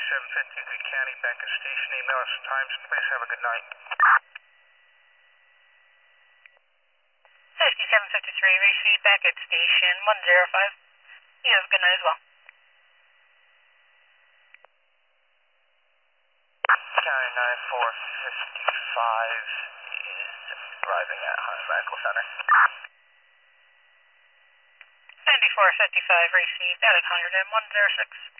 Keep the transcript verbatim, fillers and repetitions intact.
sixty-seven fifty-three County back at station. Email us times, please. Have a good night. sixty-seven fifty-three, receive back at station one zero five. You have a good night as well. County nine four fifty-five is arriving at Hunter Medical Center. ninety-four fifty-five, received at one hundred one oh six.